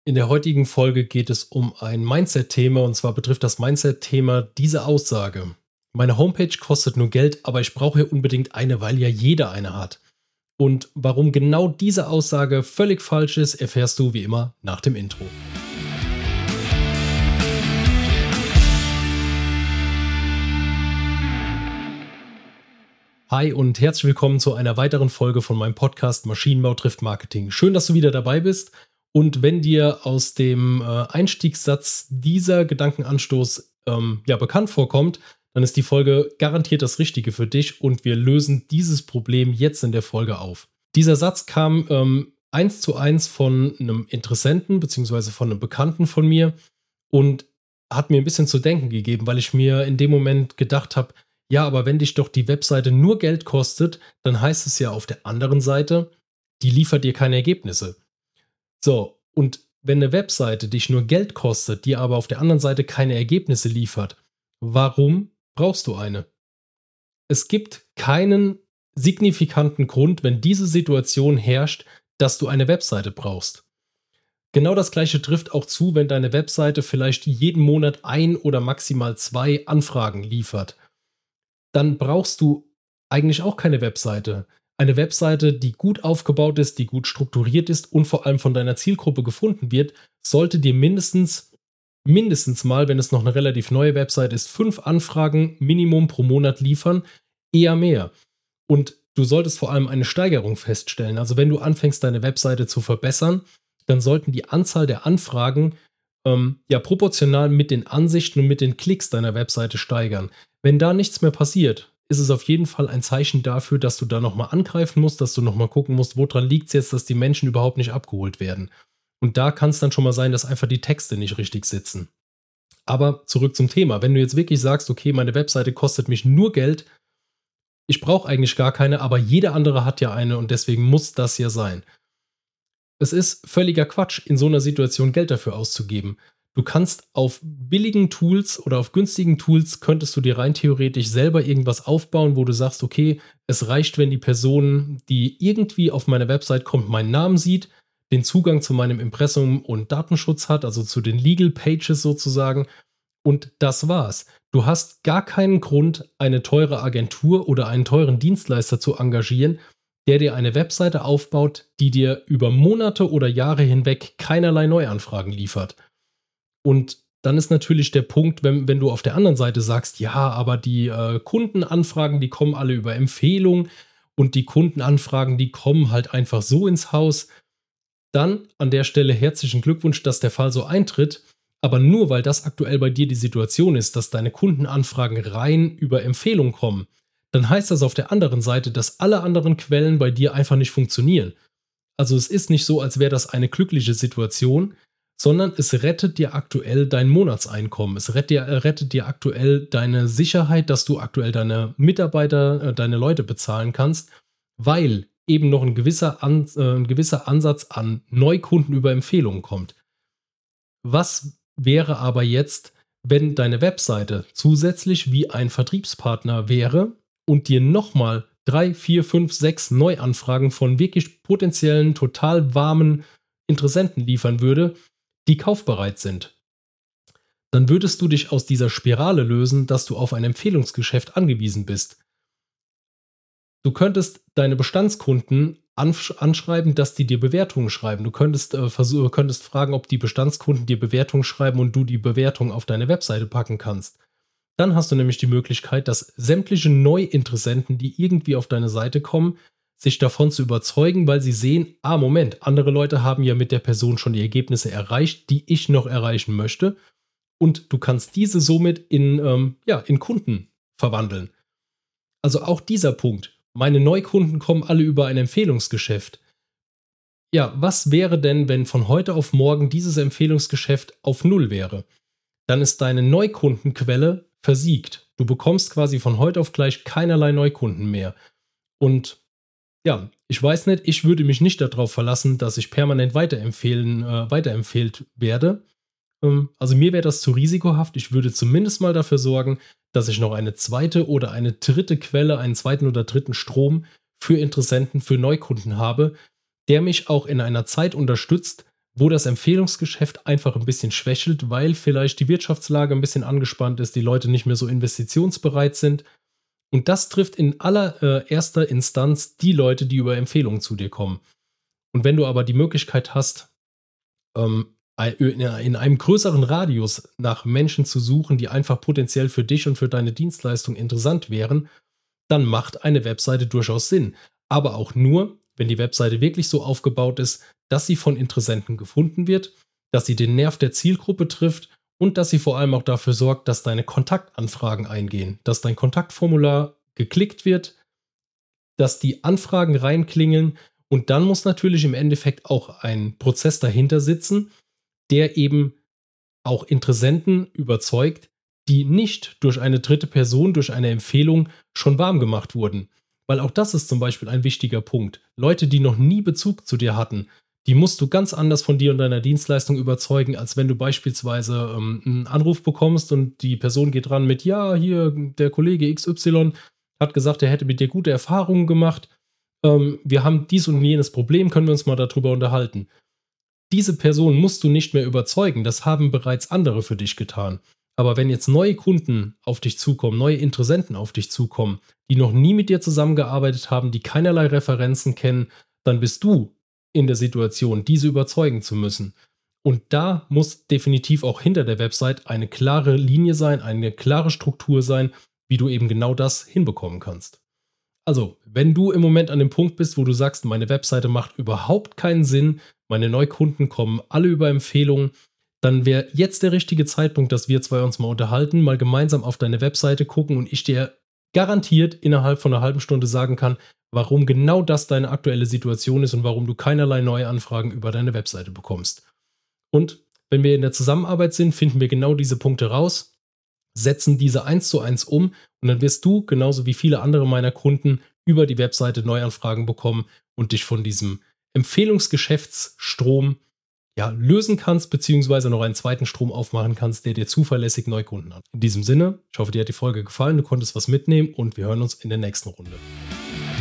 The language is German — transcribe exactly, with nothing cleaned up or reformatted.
In der heutigen Folge geht es um ein Mindset-Thema, und zwar betrifft das Mindset-Thema diese Aussage: Meine Homepage kostet nur Geld, aber ich brauche ja unbedingt eine, weil ja jeder eine hat. Und warum genau diese Aussage völlig falsch ist, erfährst du wie immer nach dem Intro. Hi und herzlich willkommen zu einer weiteren Folge von meinem Podcast Maschinenbau trifft Marketing. Schön, dass du wieder dabei bist. Und wenn dir aus dem äh, Einstiegssatz dieser Gedankenanstoß ähm, ja, bekannt vorkommt, dann ist die Folge garantiert das Richtige für dich und wir lösen dieses Problem jetzt in der Folge auf. Dieser Satz kam ähm, eins zu eins von einem Interessenten bzw. von einem Bekannten von mir und hat mir ein bisschen zu denken gegeben, weil ich mir in dem Moment gedacht habe, ja, aber wenn dich doch die Webseite nur Geld kostet, dann heißt es ja auf der anderen Seite, die liefert dir keine Ergebnisse. So, und wenn eine Webseite dich nur Geld kostet, die aber auf der anderen Seite keine Ergebnisse liefert, warum brauchst du eine? Es gibt keinen signifikanten Grund, wenn diese Situation herrscht, dass du eine Webseite brauchst. Genau das gleiche trifft auch zu, wenn deine Webseite vielleicht jeden Monat ein oder maximal zwei Anfragen liefert. Dann brauchst du eigentlich auch keine Webseite. Eine Webseite, die gut aufgebaut ist, die gut strukturiert ist und vor allem von deiner Zielgruppe gefunden wird, sollte dir mindestens, mindestens mal, wenn es noch eine relativ neue Webseite ist, fünf Anfragen Minimum pro Monat liefern, eher mehr. Und du solltest vor allem eine Steigerung feststellen. Also wenn du anfängst, deine Webseite zu verbessern, dann sollten die Anzahl der Anfragen ähm, ja proportional mit den Ansichten und mit den Klicks deiner Webseite steigern. Wenn da nichts mehr passiert, ist es auf jeden Fall ein Zeichen dafür, dass du da nochmal angreifen musst, dass du nochmal gucken musst, woran liegt es jetzt, dass die Menschen überhaupt nicht abgeholt werden. Und da kann es dann schon mal sein, dass einfach die Texte nicht richtig sitzen. Aber zurück zum Thema. Wenn du jetzt wirklich sagst, okay, meine Webseite kostet mich nur Geld, ich brauche eigentlich gar keine, aber jeder andere hat ja eine und deswegen muss das ja sein. Es ist völliger Quatsch, in so einer Situation Geld dafür auszugeben. Du kannst auf billigen Tools oder auf günstigen Tools könntest du dir rein theoretisch selber irgendwas aufbauen, wo du sagst, okay, es reicht, wenn die Person, die irgendwie auf meine Website kommt, meinen Namen sieht, den Zugang zu meinem Impressum und Datenschutz hat, also zu den Legal Pages sozusagen, und das war's. Du hast gar keinen Grund, eine teure Agentur oder einen teuren Dienstleister zu engagieren, der dir eine Webseite aufbaut, die dir über Monate oder Jahre hinweg keinerlei Neuanfragen liefert. Und dann ist natürlich der Punkt, wenn, wenn du auf der anderen Seite sagst, ja, aber die äh, Kundenanfragen, die kommen alle über Empfehlung und die Kundenanfragen, die kommen halt einfach so ins Haus, dann an der Stelle herzlichen Glückwunsch, dass der Fall so eintritt. Aber nur weil das aktuell bei dir die Situation ist, dass deine Kundenanfragen rein über Empfehlung kommen, dann heißt das auf der anderen Seite, dass alle anderen Quellen bei dir einfach nicht funktionieren. Also es ist nicht so, als wäre das eine glückliche Situation, sondern es rettet dir aktuell dein Monatseinkommen. Es rettet dir, rettet dir aktuell deine Sicherheit, dass du aktuell deine Mitarbeiter, deine Leute bezahlen kannst, weil eben noch ein gewisser, An, äh, ein gewisser Ansatz an Neukunden über Empfehlungen kommt. Was wäre aber jetzt, wenn deine Webseite zusätzlich wie ein Vertriebspartner wäre und dir nochmal drei, vier, fünf, sechs Neuanfragen von wirklich potenziellen, total warmen Interessenten liefern würde, die kaufbereit sind? Dann würdest du dich aus dieser Spirale lösen, dass du auf ein Empfehlungsgeschäft angewiesen bist. Du könntest deine Bestandskunden ansch- anschreiben, dass die dir Bewertungen schreiben. Du könntest, äh, vers- könntest fragen, ob die Bestandskunden dir Bewertungen schreiben und du die Bewertung auf deine Webseite packen kannst. Dann hast du nämlich die Möglichkeit, dass sämtliche Neuinteressenten, die irgendwie auf deine Seite kommen, sich davon zu überzeugen, weil sie sehen, ah Moment, andere Leute haben ja mit der Person schon die Ergebnisse erreicht, die ich noch erreichen möchte, und du kannst diese somit in, ähm, ja, in Kunden verwandeln. Also auch dieser Punkt, meine Neukunden kommen alle über ein Empfehlungsgeschäft. Ja, was wäre denn, wenn von heute auf morgen dieses Empfehlungsgeschäft auf Null wäre? Dann ist deine Neukundenquelle versiegt. Du bekommst quasi von heute auf gleich keinerlei Neukunden mehr. Und ja, ich weiß nicht, ich würde mich nicht darauf verlassen, dass ich permanent weiterempfehlen, äh, weiterempfehlt werde. Ähm, also mir wäre das zu risikohaft. Ich würde zumindest mal dafür sorgen, dass ich noch eine zweite oder eine dritte Quelle, einen zweiten oder dritten Strom für Interessenten, für Neukunden habe, der mich auch in einer Zeit unterstützt, wo das Empfehlungsgeschäft einfach ein bisschen schwächelt, weil vielleicht die Wirtschaftslage ein bisschen angespannt ist, die Leute nicht mehr so investitionsbereit sind. Und das trifft in allererster Instanz die Leute, die über Empfehlungen zu dir kommen. Und wenn du aber die Möglichkeit hast, ähm, in einem größeren Radius nach Menschen zu suchen, die einfach potenziell für dich und für deine Dienstleistung interessant wären, dann macht eine Webseite durchaus Sinn. Aber auch nur, wenn die Webseite wirklich so aufgebaut ist, dass sie von Interessenten gefunden wird, dass sie den Nerv der Zielgruppe trifft und dass sie vor allem auch dafür sorgt, dass deine Kontaktanfragen eingehen, dass dein Kontaktformular geklickt wird, dass die Anfragen reinklingeln und dann muss natürlich im Endeffekt auch ein Prozess dahinter sitzen, der eben auch Interessenten überzeugt, die nicht durch eine dritte Person, durch eine Empfehlung schon warm gemacht wurden. Weil auch das ist zum Beispiel ein wichtiger Punkt. Leute, die noch nie Bezug zu dir hatten, die musst du ganz anders von dir und deiner Dienstleistung überzeugen, als wenn du beispielsweise ähm, einen Anruf bekommst und die Person geht ran mit, ja, hier, der Kollege X Y hat gesagt, er hätte mit dir gute Erfahrungen gemacht. Ähm, wir haben dies und jenes Problem, können wir uns mal darüber unterhalten. Diese Person musst du nicht mehr überzeugen, das haben bereits andere für dich getan. Aber wenn jetzt neue Kunden auf dich zukommen, neue Interessenten auf dich zukommen, die noch nie mit dir zusammengearbeitet haben, die keinerlei Referenzen kennen, dann bist du in der Situation, diese überzeugen zu müssen. Und da muss definitiv auch hinter der Website eine klare Linie sein, eine klare Struktur sein, wie du eben genau das hinbekommen kannst. Also, wenn du im Moment an dem Punkt bist, wo du sagst, meine Webseite macht überhaupt keinen Sinn, meine Neukunden kommen alle über Empfehlungen, dann wäre jetzt der richtige Zeitpunkt, dass wir zwei uns mal unterhalten, mal gemeinsam auf deine Webseite gucken und ich dir garantiert innerhalb von einer halben Stunde sagen kann, warum genau das deine aktuelle Situation ist und warum du keinerlei neue Anfragen über deine Webseite bekommst. Und wenn wir in der Zusammenarbeit sind, finden wir genau diese Punkte raus, setzen diese eins zu eins um und dann wirst du, genauso wie viele andere meiner Kunden, über die Webseite Neuanfragen bekommen und dich von diesem Empfehlungsgeschäftsstrom ja, lösen kannst, beziehungsweise noch einen zweiten Strom aufmachen kannst, der dir zuverlässig Neukunden hat. In diesem Sinne, ich hoffe, dir hat die Folge gefallen, du konntest was mitnehmen und wir hören uns in der nächsten Runde.